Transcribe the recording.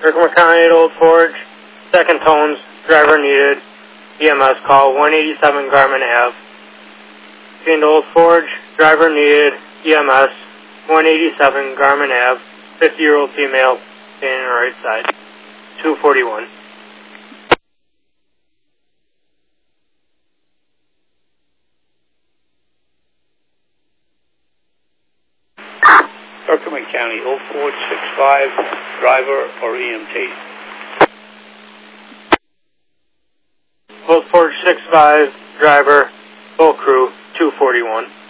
Herkimer County at Old Forge, second tones, driver needed, EMS call, 187 Garmin Ave. Into Old Forge, driver needed, EMS, 187 Garmin Ave, 50-year-old female, standing on the right side, 241. Herkimer County, 0465, driver or EMT? Old Forge 65, driver, full crew, 241.